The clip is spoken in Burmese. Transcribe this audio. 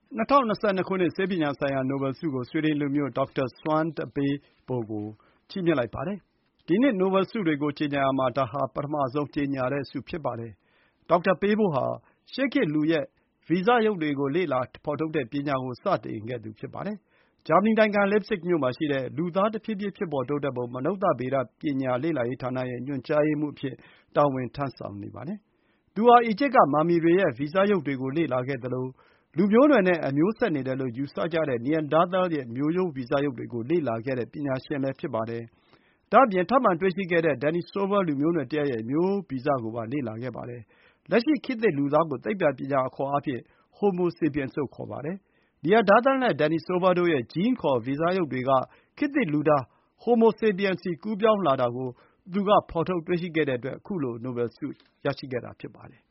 2022 ခုနှစ်ဆေးပညာဆိုင်ရာနိုဘယ်ဆုကို ဆွီဒင်လူမျိုး ဒေါက်တာ ဆွမ်းတပေးဘိုကို ချီးမြှင့်လိုက်ပါတယ်။ ဒီနှစ်နိုဘယ်ဆုတွေကိုကြေညာရာမှာ ဒါဟာ ပထမဆုံးကြေညာတဲ့ဆုဖြစ်ပါတယ်။ ဒေါက်တာပေးဘိုဟာ ရှေးခေတ်လူရဲ့ဗီဇရုပ်တွေကို လေ့လာဖော်ထုတ်တဲ့ပညာကို စတင်ခဲ့သူဖြစ်ပါတယ်။ ဂျာမနီနိုင်ငံ Leipzig မြို့မှာရှိတဲ့ လူသားတဖြည်းဖြည်းဖြစ်ပေါ်တိုးတက်ပုံ မနုဿဗေဒပညာလေ့လာရေးဌာနရဲ့ ညွှန်ကြားရေးမှူးအဖြစ် တာဝန်ထမ်းဆောင်နေပါတယ်။ သူဟာ အီဂျစ်က မာမီတွေရဲ့ဗီဇရုပ်တွေကို လေ့လာခဲ့သလို လူမျိုးနွယ်နဲ့ အမျိုးဆက်နေတယ်လို့ယူဆကြတဲ့ Neanderthal ရဲ့ မျိုးရိုးဗီဇရုပ်တွေကို လေ့လာခဲ့တဲ့ပညာရှင်လည်းဖြစ်ပါတယ်။ ဒါ့အပြင် ထပ်မံတွေ့ရှိခဲ့တဲ့ Denisova လူမျိုးနွယ်တရပ်ရဲ့ မျိုးရိုးဗီဇကိုပါ လေ့လာခဲ့ပါတယ်။ လက်ရှိ ခေတ်သစ်လူသားကို သိပ္ပံပညာအခေါ်အားဖြင့် Homo sapiens လို့ ခေါ်ပါတယ်။ Neanderthal နဲ့ Denisova တို့ရဲ့ ဂျင်းခေါ် ဗီဇရုပ်တွေက ခေတ်သစ်လူသား Homo sapiens ဆီ ကူးပြောင်းလာတာကို သူက ဖော်ထုတ်တွေ့ရှိခဲ့တဲ့အတွက် ခုလို နိုဘယ်ဆုရရှိခဲ့တာဖြစ်ပါတယ်